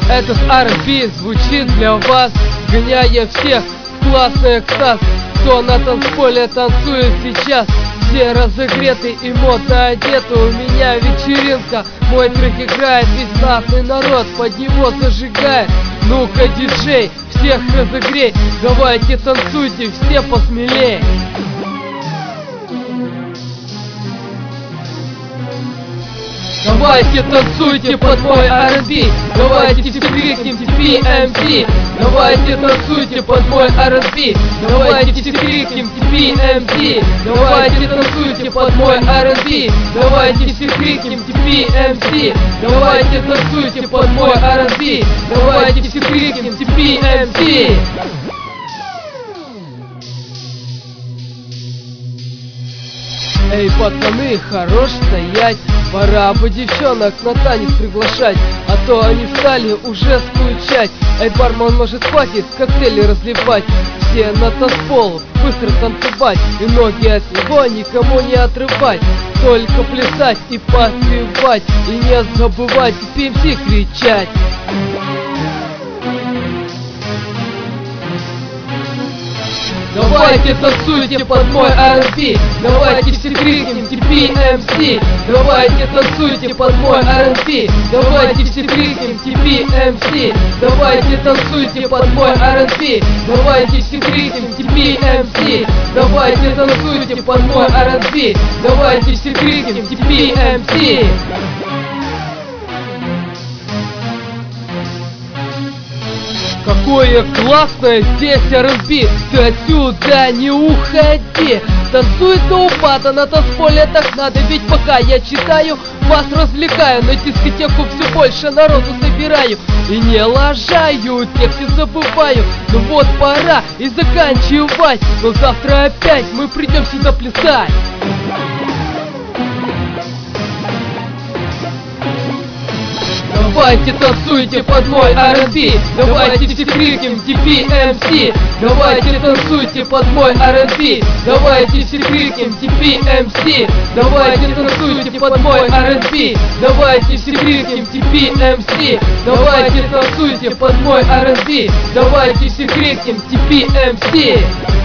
Этот R&B звучит для вас, вгоняя всех в классный экстаз. Кто на танцполе танцует сейчас, все разогреты и модно одеты. У меня вечеринка, мой трек играет, весь знатный народ под него зажигает. Ну-ка, диджей, всех разогрей, давайте танцуйте, все посмелее. Давайте танцуйте под мой R&B, давайте все крикнем TPMC. Давайте танцуйте под мой R&B, давайте все крикнем TPMC. Давайте танцуйте под мой R&B, давайте все крикнем TPMC. Давайте танцуйте под мой R&B, давайте все крикнем TPMC. Эй, пацаны, хорош стоять, пора бы девчонок на танец приглашать, а то они стали уже скучать. Эй, бармен, может хватит коктейли разливать? Все на танцпол, быстро танцевать, и ноги от него никому не отрывать. Только плясать и подпевать, и не забывать PMC кричать. Давайте танцуйте под мой R&B, давайте все крикнем TPMC. Давайте танцуйте под мой R&B, давайте все крикнем TPMC. Давайте танцуйте под мой R&B, давайте все крикнем TPMC. Давайте танцуйте под мой R&B, давайте все крикнем TPMC. Какое классное здесь R&B, ты отсюда не уходи. Танцует до упада на танцполе, так надо, ведь пока я читаю, вас развлекаю. На дискотеку все больше народу собираю и не лажаю, тексты забываю. Ну вот пора и заканчивать, но завтра опять мы придем сюда плясать. Давайте танцуйте под мой R&B, давайте все крикнем TPMC. Давайте танцуйте под мой R&B, давайте все крикнем TPMC. Давайте танцуйте под мой R&B, давайте все крикнем TPMC. Давайте танцуйте под мой R&B, давайте все крикнем TPMC.